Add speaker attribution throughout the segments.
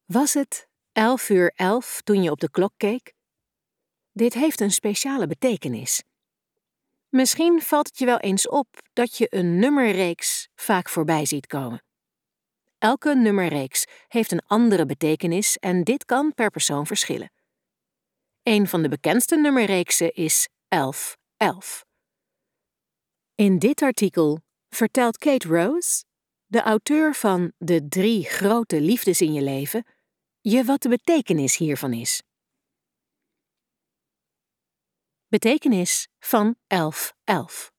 Speaker 1: Was het 11:11 toen je op de klok keek? Dit heeft een speciale betekenis. Misschien valt het je wel eens op dat je een nummerreeks vaak voorbij ziet komen. Elke nummerreeks heeft een andere betekenis en dit kan per persoon verschillen. Een van de bekendste nummerreeksen is 1111. In dit artikel vertelt Kate Rose, de auteur van De 3 grote liefdes in je leven, je wat de betekenis hiervan is. Betekenis van 1111.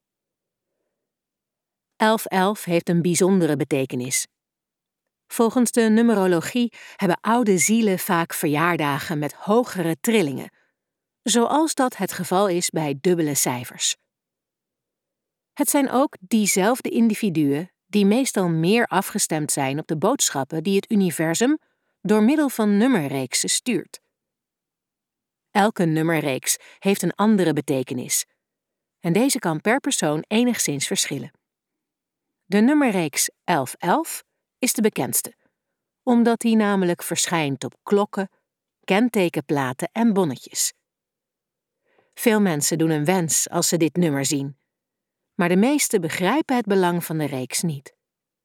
Speaker 1: 1111 heeft een bijzondere betekenis. Volgens de numerologie hebben oude zielen vaak verjaardagen met hogere trillingen, zoals dat het geval is bij dubbele cijfers. Het zijn ook diezelfde individuen die meestal meer afgestemd zijn op de boodschappen die het universum door middel van nummerreeksen stuurt. Elke nummerreeks heeft een andere betekenis en deze kan per persoon enigszins verschillen. De nummerreeks 1111 is de bekendste, omdat die namelijk verschijnt op klokken, kentekenplaten en bonnetjes. Veel mensen doen een wens als ze dit nummer zien, maar de meesten begrijpen het belang van de reeks niet.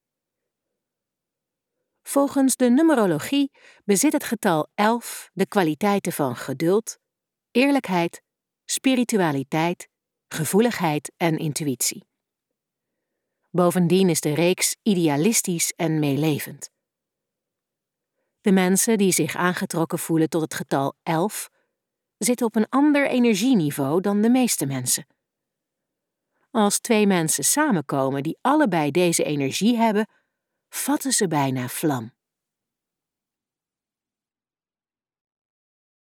Speaker 1: Volgens de numerologie bezit het getal 11 de kwaliteiten van geduld, eerlijkheid, spiritualiteit, gevoeligheid en intuïtie. Bovendien is de reeks idealistisch en meelevend. De mensen die zich aangetrokken voelen tot het getal 11 zitten op een ander energieniveau dan de meeste mensen. Als 2 mensen samenkomen die allebei deze energie hebben, vatten ze bijna vlam.